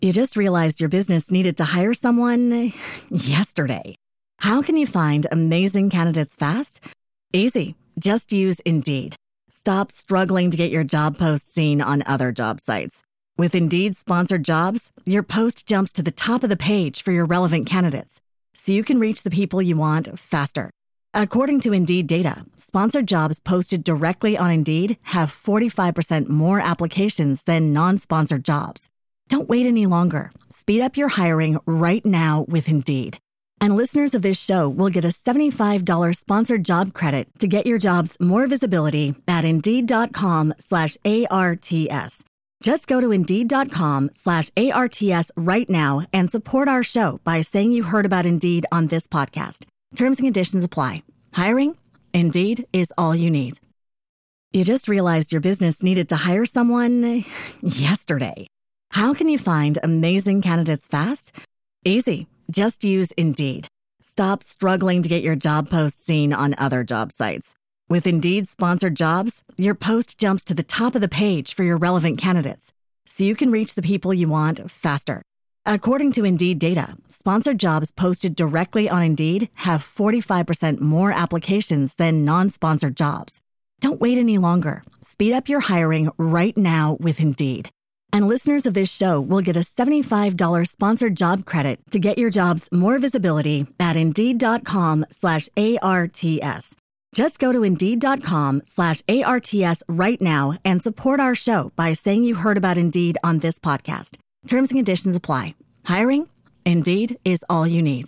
You just realized your business needed to hire someone yesterday. How can you find amazing candidates fast? Easy. Just use Indeed. Stop struggling to get your job post seen on other job sites. With Indeed sponsored jobs, your post jumps to the top of the page for your relevant candidates, so you can reach the people you want faster. According to Indeed data, sponsored jobs posted directly on Indeed have 45% more applications than non-sponsored jobs. Don't wait any longer. Speed up your hiring right now with Indeed. And listeners of this show will get a $75 sponsored job credit to get your jobs more visibility at Indeed.com/ARTS. Just go to Indeed.com/ARTS right now and support our show by saying you heard about Indeed on this podcast. Terms and conditions apply. Hiring? Indeed is all you need. You just realized your business needed to hire someone yesterday. How can you find amazing candidates fast? Easy. Just use Indeed. Stop struggling to get your job post seen on other job sites. With Indeed sponsored jobs, your post jumps to the top of the page for your relevant candidates, so you can reach the people you want faster. According to Indeed data, sponsored jobs posted directly on Indeed have 45% more applications than non-sponsored jobs. Don't wait any longer. Speed up your hiring right now with Indeed. And listeners of this show will get a $75 sponsored job credit to get your jobs more visibility at Indeed.com/ARTS. Just go to Indeed.com/ARTS right now and support our show by saying you heard about Indeed on this podcast. Terms and conditions apply. Hiring? Indeed is all you need.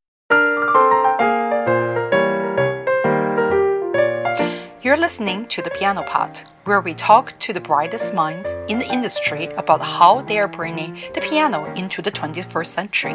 You're listening to The Piano Pod, where we talk to the brightest minds in the industry about how they are bringing the piano into the 21st century.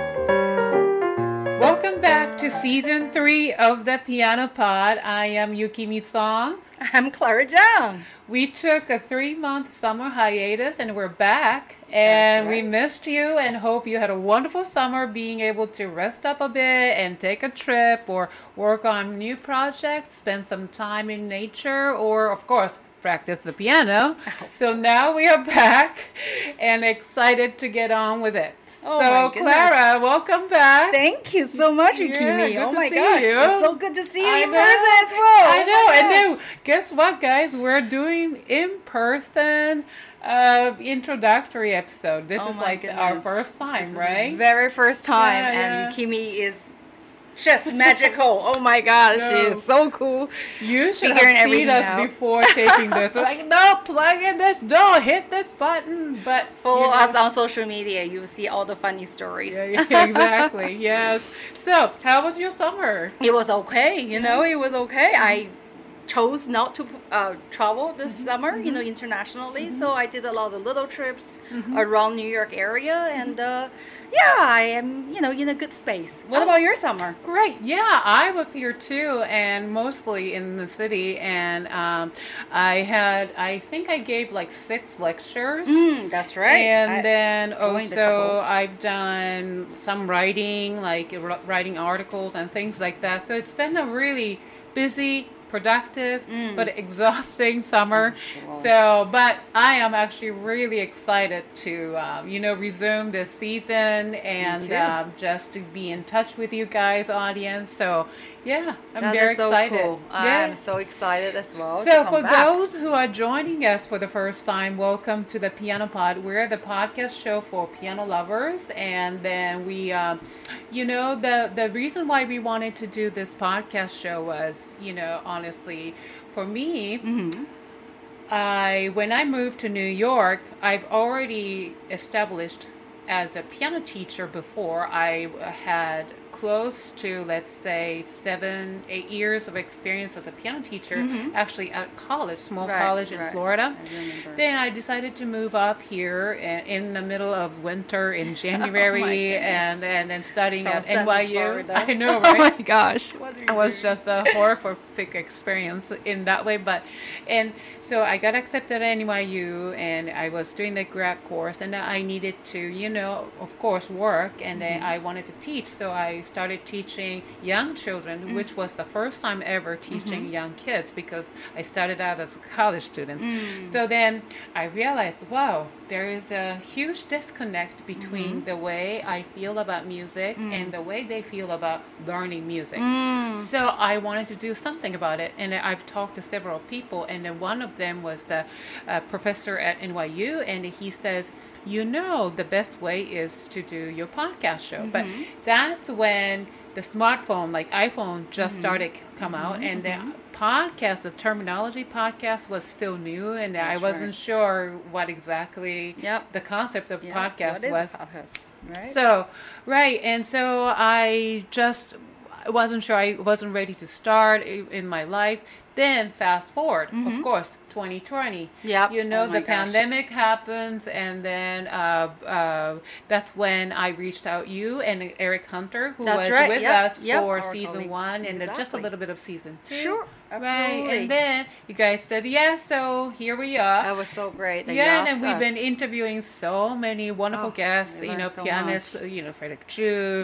Welcome back to Season 3 of The Piano Pod. I am Yukimi Song. I'm Clara Zhang. We took a 3-month summer hiatus and we're back. And we missed you and hope you had a wonderful summer being able to rest up a bit and take a trip or work on new projects, spend some time in nature, or of course, practice the piano. So now we are back and excited to get on with it. Oh so Clara, welcome back. Thank you so much, Yukimi. Yeah, oh my gosh, you. It's so good to see you in know. person as well. I know. And then guess what, guys? We're doing in-person introductory episode. This is like our first time, right? Very first time, and Yukimi is just magical. Oh my gosh, she is so cool. You should have seen us before taking this. Like, no, plug in this, no, hit this button. But follow us on social media. You will see all the funny stories. Yeah, exactly. Yes. So, how was your summer? It was okay. It was okay. I chose not to travel this summer, internationally. So I did a lot of little trips around New York area, and I am, in a good space. What about your summer? Great. Yeah, I was here too, and mostly in the city. And I think I gave like 6 lectures. That's right. And then also I've done some writing, like writing articles and things like that. So it's been a really busy, productive but exhausting summer. So, but I am actually really excited to resume this season and just to be in touch with you guys, audience. So yeah, I'm very excited. Cool. I'm so excited as well. So for those who are joining us for the first time, welcome to the Piano Pod. We're the podcast show for piano lovers, and then we the reason why we wanted to do this podcast show was, honestly, for me, when I moved to New York, I've already established as a piano teacher before. I had close to, let's say, 7-8 years of experience as a piano teacher, actually at college, small college in Florida. Then I decided to move up here in the middle of winter in January and studying at NYU. I know, right? Oh my gosh. It was just a horrific experience in that way. And so I got accepted at NYU, and I was doing the grad course, and I needed to, of course, work, and then I wanted to teach. So I started teaching young children, which was the first time ever teaching young kids because I started out as a college student. So then I realized, wow, there is a huge disconnect between the way I feel about music and the way they feel about learning music. So I wanted to do something about it, and I've talked to several people, and then one of them was the professor at NYU, and he says, the best way is to do your podcast show. But that's when the smartphone, like iPhone, just started come out, and the podcast, the terminology podcast was still new, and I wasn't sure what exactly the concept of podcast was. Podcast, right? So, and so I just wasn't sure. I wasn't ready to start in my life. Then fast forward, of course, 2020. Yep. The pandemic happens, and then that's when I reached out you and Eric Hunter, who was with us for season 1 and just a little bit of season 2. Sure, absolutely. Right, and then you guys said yes, so here we are. That was so great. And we've been interviewing so many wonderful guests. Pianists. Frederick Chu.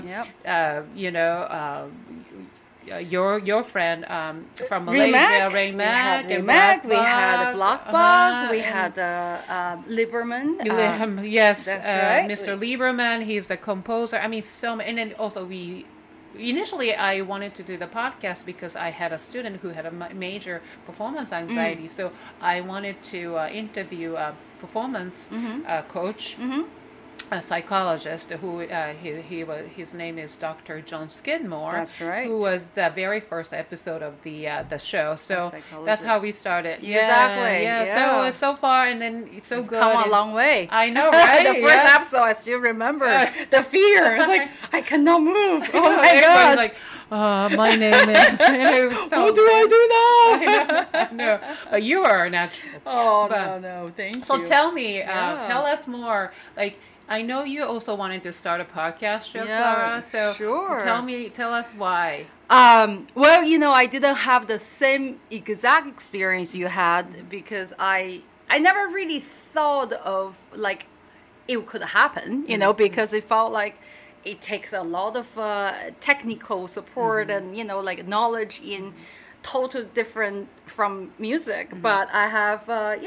Your friend from Malaysia, Ray Mack. We had Blockbug. We had Lieberman. Yes, that's right. Mr. Lieberman. He's the composer. I mean, so many. And then also initially I wanted to do the podcast because I had a student who had a major performance anxiety. So I wanted to interview a performance coach. A psychologist who his name is Dr. John Skidmore. That's right. Who was the very first episode of the show. So that's how we started. Exactly. Yeah. So far, and then it's so good. Come a long way. I know, right? The first episode, I still remember the fear. It's like I cannot move. Oh my God! Like, my name is. What do I do now? I know. But you are a natural. No, thank you. So tell me, tell us more. Like, I know you also wanted to start a podcast show, Clara. So sure. Tell us why. Well, I didn't have the same exact experience you had because I never really thought of like it could happen, because it felt like it takes a lot of technical support and like knowledge in total different from music. But I have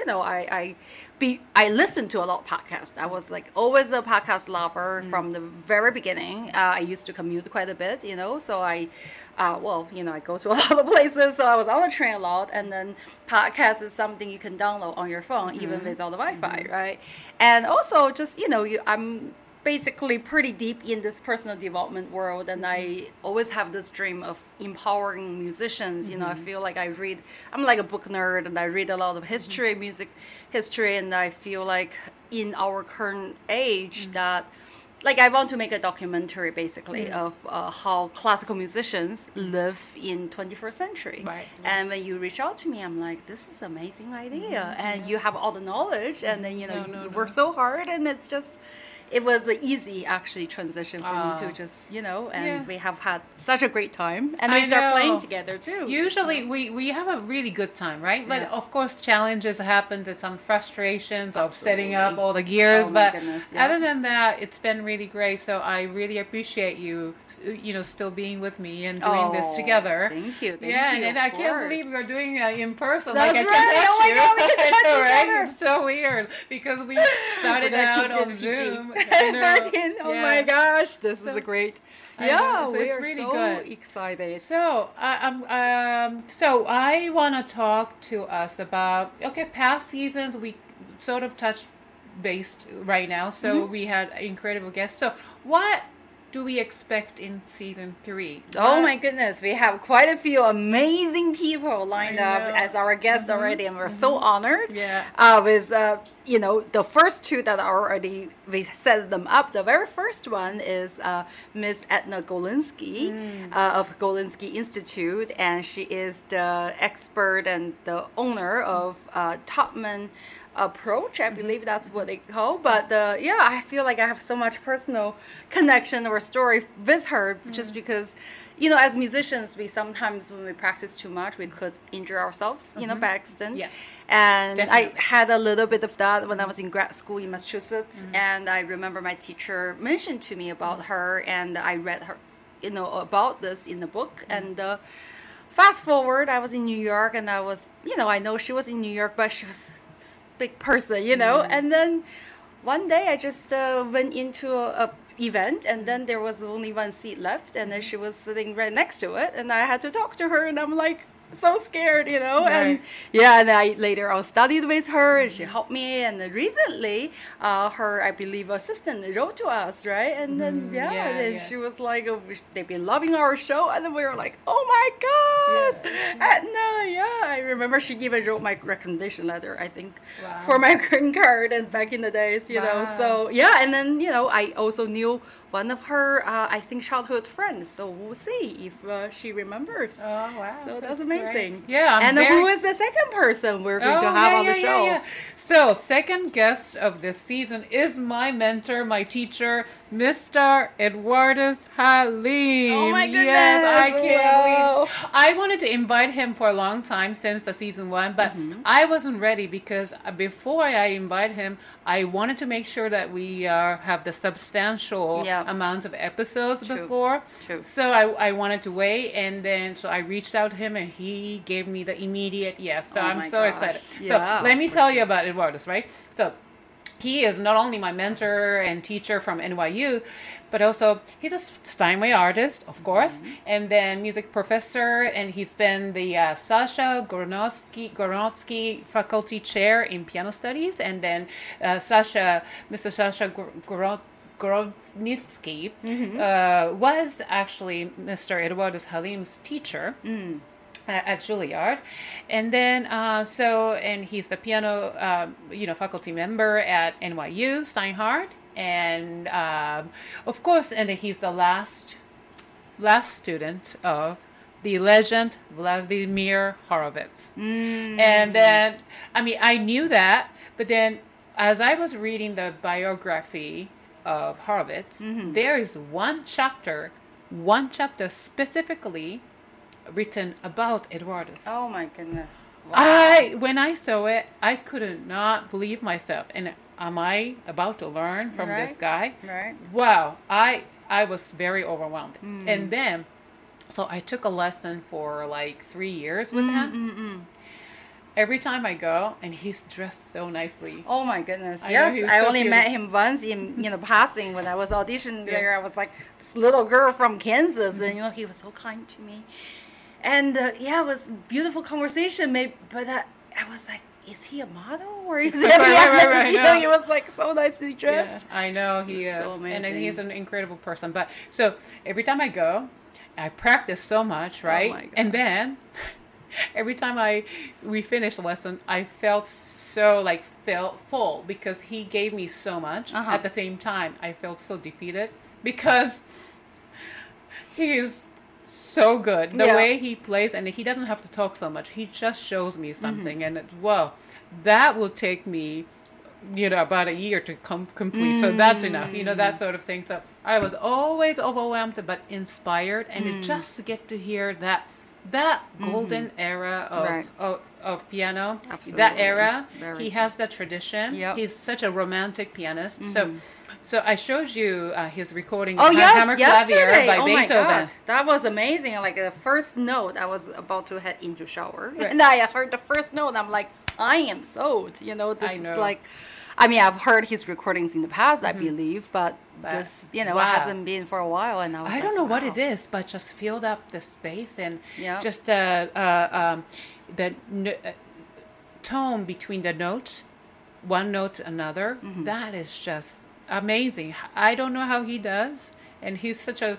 I listened to a lot of podcasts. I was like always a podcast lover from the very beginning. I used to commute quite a bit, so I I go to a lot of places, so I was on the train a lot. And then podcast is something you can download on your phone even without the Wi-Fi, right? And also just I'm basically pretty deep in this personal development world, and I always have this dream of empowering musicians. I feel like I'm like a book nerd, and I read a lot of history, music history, and I feel like in our current age that like I want to make a documentary basically of how classical musicians live in 21st century. Right. And when you reach out to me, I'm like, this is an amazing idea, and you have all the knowledge, and then you work so hard, and it's just. It was an easy, actually, transition for me to just, and we have had such a great time. And we start playing together, too. Usually, we have a really good time, right? But, of course, challenges happen, to some frustrations of setting up all the gears. But other than that, it's been really great. So I really appreciate you, still being with me and doing this together. Thank you. And I can't believe we're doing it in person. That's like, I right. Oh, my God, we can touch together. It's so weird because we started out on Zoom. 13. Oh my gosh, this is a great. So we it's are really so good. excited. So so I want to talk to us about past seasons. We sort of touched base right now. So we had incredible guests. So what do we expect in season 3? Oh my goodness, we have quite a few amazing people lined up as our guests already, and we're so honored. With the first 2 that are already, we set them up. The very first one is Miss Edna Golinsky of Golinsky Institute, and she is the expert and the owner of Topman Approach, I believe that's what they call. But I feel like I have so much personal connection or story with her, just because as musicians, we sometimes when we practice too much, we could injure ourselves by accident. And definitely. I had a little bit of that when I was in grad school in Massachusetts, and I remember my teacher mentioned to me about her, and I read her about this in the book. And fast forward, I was in New York, and I was, I know she was in New York, but she was a big person, and then one day I just went into a event, and then there was only one seat left, and then she was sitting right next to it, and I had to talk to her, and I'm like so scared, and and I later on studied with her, and she helped me, and then recently her, I believe, assistant wrote to us, right? And then she was like, they've been loving our show, and then we were like, oh my god. And I remember she even wrote my recommendation letter, I think, for my green card, and back in the days, so and then I also knew one of her I think childhood friends, so we'll see if she remembers. Oh wow, so that's amazing. Yeah, and who is the second person we're going to have on the show? So, second guest of this season is my mentor, my teacher, Mr. Eduardus Halim. Oh my goodness! Yes, I can't believe. I wanted to invite him for a long time since the season 1, but I wasn't ready because before I invite him, I wanted to make sure that we have the substantial amount of episodes before. So I wanted to wait, and then so I reached out to him, and he gave me the immediate yes. So I'm so excited. So let me tell you about Eduardus, right? So he is not only my mentor and teacher from NYU, but also he's a Steinway artist, of course, and then music professor, and he's been the Sasha Gorodsky Faculty Chair in Piano Studies, and then Mr. Sasha Gorodsky was actually Mr. Eduardus Halim's teacher. At Juilliard, and then and he's the piano faculty member at NYU Steinhardt, and of course, and he's the last student of the legend Vladimir Horowitz. And then I knew that, but then as I was reading the biography of Horowitz, there is one chapter specifically written about Eduardus. Oh my goodness. Wow. When I saw it, I could not believe myself. And am I about to learn from this guy? Right. Wow. I was very overwhelmed. And then, so I took a lesson for like 3 years with him. Every time I go, and he's dressed so nicely. Oh my goodness! I only met him once in passing when I was auditioning there. I was like this little girl from Kansas, and he was so kind to me. And it was beautiful conversation. But I was like, is he a model or is he a pianist? He was like so nicely dressed. Yeah, I know he is, so amazing. And he's an incredible person. But so every time I go, I practice so much, right? Oh my gosh. And then every time we finished the lesson, I felt so felt full because he gave me so much. At the same time, I felt so defeated because he is so good. The way he plays, and he doesn't have to talk so much. He just shows me something, and that will take me, about a year to complete. So that's enough, that sort of thing. So I was always overwhelmed, but inspired, and just to get to hear that golden era of piano, Absolutely. that era, Very he has that tradition. Yep. He's such a romantic pianist. So I showed you his recording of of Hammer Clavier by Oh Beethoven. my God. That was amazing. Like the first note, I was about to head into shower. And I heard the first note, I'm like, I am sold. This is like, I've heard his recordings in the past, I believe, but this, it hasn't been for a while. And I don't know what it is, but just filled up the space and just the tone between the notes, one note to another. That is just amazing. I don't know how he does, and he's such a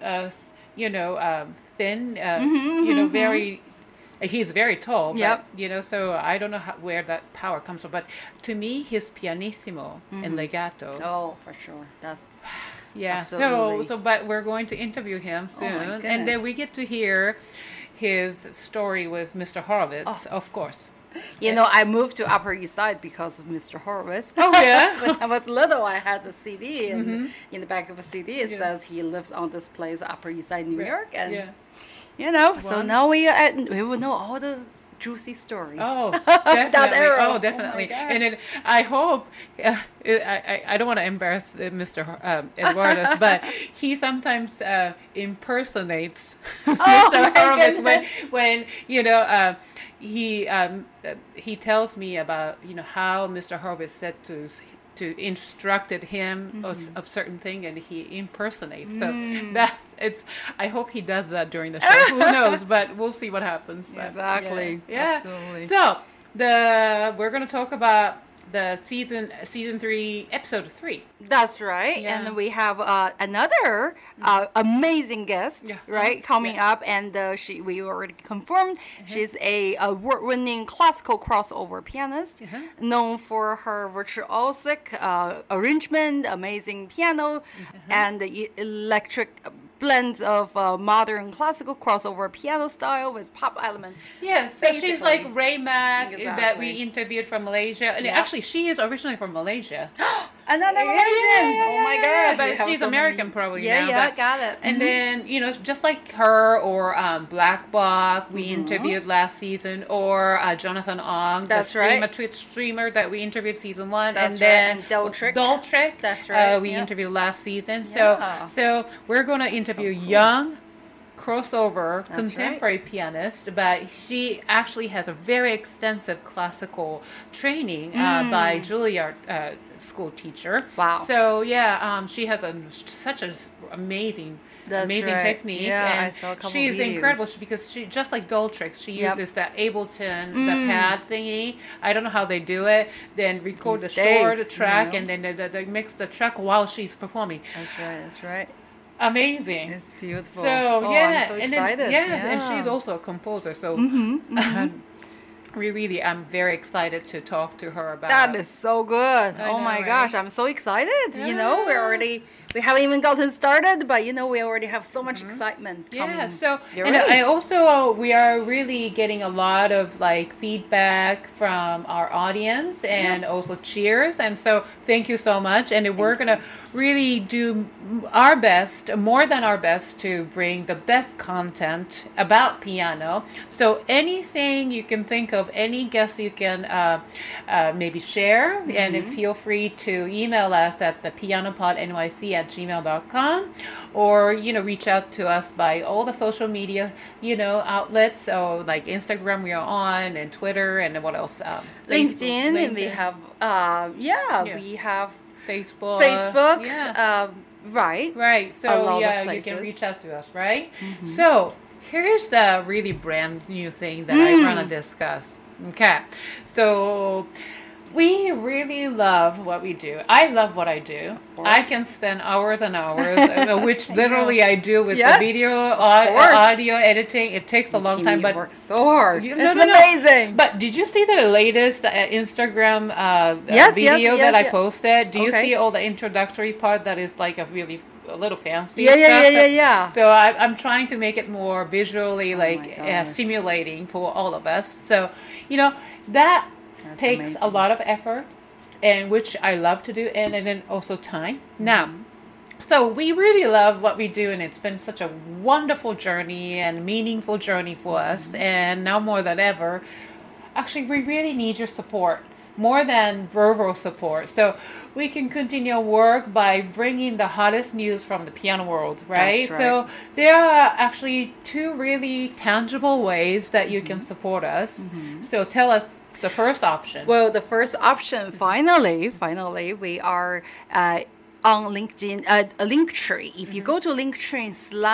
thin, very. He's very tall, but, so I don't know where that power comes from. But to me, his pianissimo and legato. Oh, for sure. That's Absolutely. But we're going to interview him soon, and then we get to hear his story with Mr. Horowitz, of course. I moved to Upper East Side because of Mr. Horowitz. Oh, yeah? When I was little, I had the CD, and in the back of the CD, it says he lives on this place, Upper East Side, New York. And, so now we will know all the juicy stories. Oh, definitely. era. Oh, definitely. Oh my gosh. And then I hope, I don't want to embarrass Mr. Eduardo, but he sometimes impersonates Mr. Horowitz when he tells me about how Mr. Horowitz said to instructed him of certain thing, and he impersonates. So I hope he does that during the show. Who knows? But we'll see what happens. But, Exactly. Yeah. Absolutely. So we're going to talk about the season 3, episode 3. That's right. Yeah. And we have another amazing guest, Yeah. right, coming up. And we already confirmed she's a award-winning classical crossover pianist, known for her virtuosic arrangement, amazing piano, and the electric blends of modern classical crossover piano style with pop elements. Yes, so she's like Ray Mack that Exactly. we interviewed from Malaysia. And actually, she is originally from Malaysia. Another Malaysian. Oh my gosh. But we have she's so American many. probably Yeah, now. yeah, but- got it. And then, just like her or Black Buck, we interviewed last season, or Jonathan Ong, That's the right. Twitch streamer that we interviewed season 1. That's and then right. And Daltrick. Daltrick, That's right. we Yeah. interviewed last season. Yeah. So we're going to interview young crossover contemporary right. pianist, but she actually has a very extensive classical training by Juilliard school teacher. Wow. So she has such an amazing That's right. technique. Yeah, and I saw a couple she's videos. incredible because she, just like Daltrix, she Yep. uses that Ableton, the pad thingy. I don't know how they do it. Then record These the short days, track, you know. and then they mix the track while she's performing. That's right. That's right. Amazing. It's beautiful. So Oh, yeah, I'm so and excited. then, and she's also a composer. So I'm very excited to talk to her about That is so good. I Oh know, my right? gosh, I'm so excited. Yeah. We haven't even gotten started, but we already have so much excitement coming. Yeah, so You're and right. I also we are really getting a lot of like feedback from our audience and also cheers, and so thank you so much. And we're gonna really do our best, more than our best, to bring the best content about piano. So anything you can think of, any guest you can maybe share, and then feel free to email us at thepianopodnyc@gmail.com, or reach out to us by all the social media outlets. So like Instagram we are on, and Twitter, and what else? LinkedIn, and we have we have Facebook. Yeah. Right. Right. A So lot of you can places. reach out to us, right? So here's the really brand new thing that I want to discuss. Okay. So we really love what we do. I love what I do. I can spend hours and hours, which literally I do with Yes, the video, course. audio editing. It takes a long time, You but work so hard. You- It's no, no. amazing. But did you see the latest Instagram Yes, video yes, that I yes. posted? Do you Okay. see all the introductory part that is like a little fancy? Yeah, yeah, stuff? yeah, yeah, yeah. So I'm trying to make it more visually my gosh. stimulating for all of us. So that That's takes amazing. a lot of effort, and which I love to do, and then also time. Now. So we really love what we do, and it's been such a wonderful journey and meaningful journey for us. And now more than ever, actually, we really need your support, more than verbal support. So we can continue our work by bringing the hottest news from the piano world, right? That's right. So there are actually 2 really tangible ways that you can support us. So tell us the first option. Well, the first option, finally, we are on LinkedIn, a Linktree. If you go to Linktree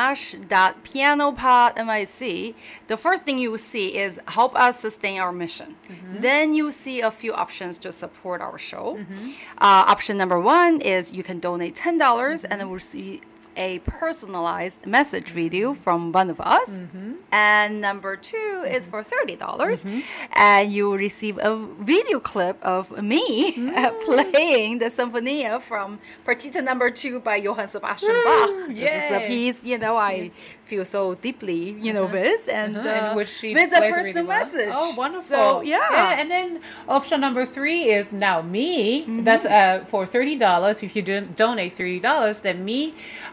/pianopodmic, the first thing you will see is help us sustain our mission. Then you will see a few options to support our show. Option number 1 is you can donate $10 and then we'll see a personalized message video from one of us. And number 2 is for $30. And you will receive a video clip of me playing the Sinfonia from Partita number 2 by Johann Sebastian Bach. This is a Yay. piece, I feel so deeply, with, and and which she with a plays personal really well. message. Oh, wonderful! So, yeah. And then option number 3 is now me. That's for $30. If you donate $30, then me,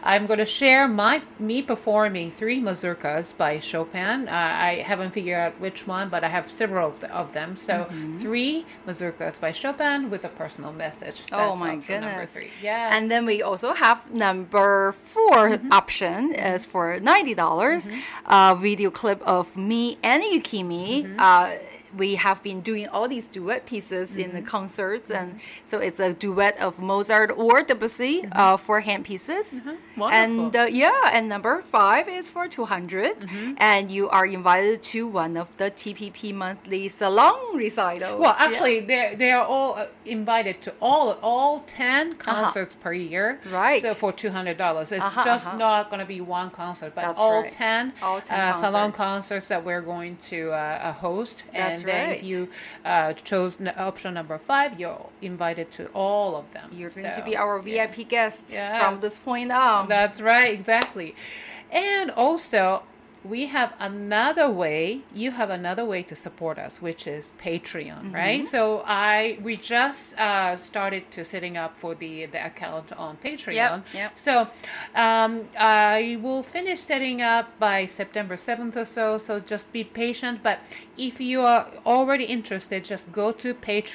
I'm going to share me performing 3 mazurkas by Chopin. I haven't figured out which one, but I have several of them. So 3 mazurkas by Chopin with a personal message. Oh my all for number goodness. 3. Yeah. And then we also have number 4 option is for $90. Video clip of me and Yukimi. We have been doing all these duet pieces in the concerts, and so it's a duet of Mozart or Debussy for hand pieces. And and number 5 is for 200, and you are invited to one of the TPP monthly salon recitals. Well, actually, they are all invited to all 10 concerts per year. Right. So for $200, it's just not going to be one concert, but That's all right. 10, All 10 salon concerts. concerts that we're going to host. That's and then right. if you chose option number 5, you're invited to all of them. You're going to be our VIP guest Yeah. from this point on. That's right, exactly. And also, you have another way to support us, which is Patreon, right? So we just started to setting up for the account on Patreon. Yep. So I will finish setting up by September 7th or so. So just be patient. But if you are already interested, just go to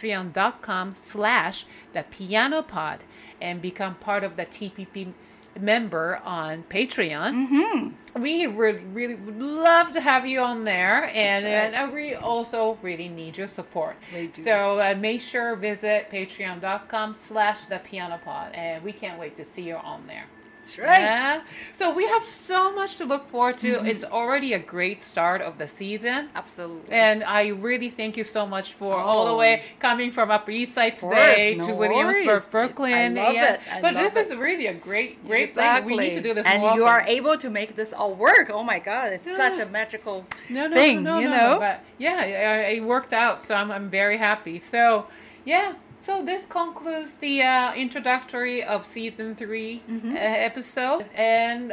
patreon.com/thepianopod and become part of the TPP member on Patreon. We really would love to have you on there, and we also really need your support. We do. So make sure visit patreon.com/thepianopod, and we can't wait to see you on there. That's right. Yeah. So we have so much to look forward to. It's already a great start of the season. Absolutely. And I really thank you so much for all the way coming from Upper East Side course, today no to Williamsburg, worries. Brooklyn. I love it. I But love this is really a great Exactly. thing. We need to do this and more you often. are able to make this all work. Oh my God, it's such a magical no, thing, no, you no, know? no, but yeah, it worked out. So I'm very happy. So yeah. So this concludes the introductory of season 3 episode, and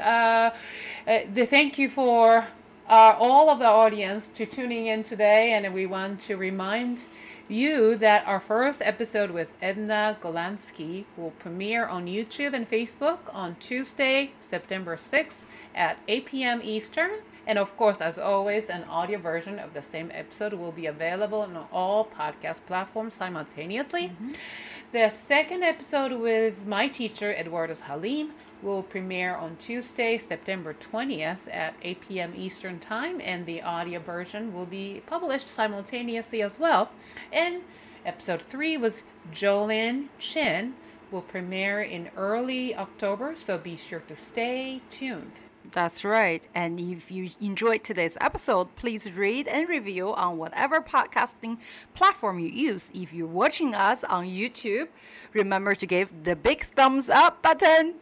thank you for all of the audience to tuning in today. And we want to remind you that our first episode with Edna Golansky will premiere on YouTube and Facebook on Tuesday, September 6th at 8 p.m. Eastern. And of course, as always, an audio version of the same episode will be available on all podcast platforms simultaneously. The second episode with my teacher, Eduardo Halim, will premiere on Tuesday, September 20th at 8 p.m. Eastern Time, and the audio version will be published simultaneously as well. And episode 3 was Jolyn Chin will premiere in early October, so be sure to stay tuned. That's right. And if you enjoyed today's episode, please rate and review on whatever podcasting platform you use. If you're watching us on YouTube, remember to give the big thumbs up button.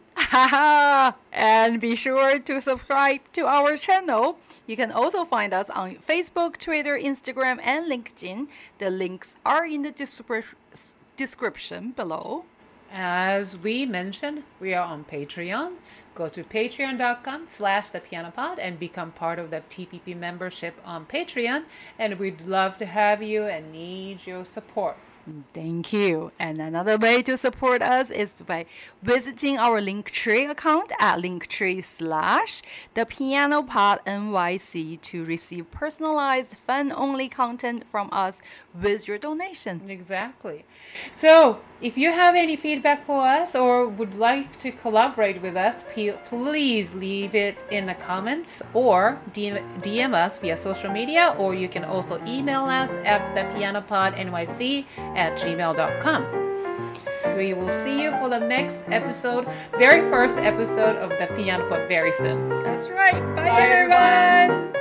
And be sure to subscribe to our channel. You can also find us on Facebook, Twitter, Instagram, and LinkedIn. The links are in the description below. As we mentioned, we are on Patreon. Go to patreon.com/thepianopod and become part of the TPP membership on Patreon. And we'd love to have you and need your support. Thank you. And another way to support us is by visiting our Linktree account at linktree/thepianopodnyc to receive personalized fan-only content from us with your donation. Exactly. So, if you have any feedback for us or would like to collaborate with us, please leave it in the comments or DM us via social media, or you can also email us at thepianopodnyc@gmail.com. We will see you for the next episode, very first episode of The Piano Pod very soon. That's right. Bye everyone.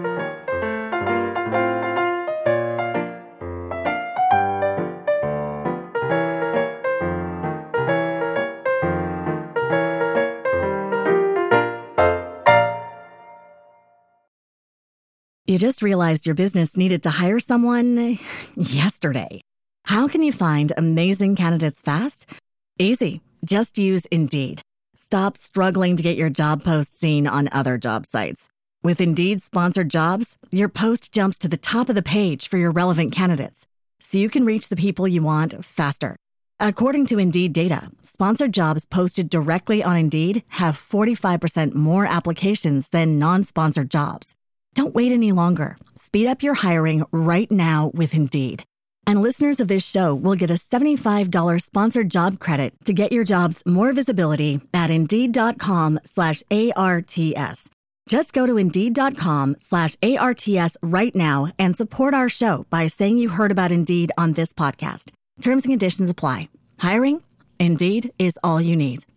You just realized your business needed to hire someone yesterday. How can you find amazing candidates fast? Easy. Just use Indeed. Stop struggling to get your job post seen on other job sites. With Indeed sponsored jobs, your post jumps to the top of the page for your relevant candidates, so you can reach the people you want faster. According to Indeed data, sponsored jobs posted directly on Indeed have 45% more applications than non-sponsored jobs. Don't wait any longer. Speed up your hiring right now with Indeed. And listeners of this show will get a $75 sponsored job credit to get your jobs more visibility at Indeed.com/ARTS. Just go to Indeed.com/ARTS right now and support our show by saying you heard about Indeed on this podcast. Terms and conditions apply. Hiring? Indeed is all you need.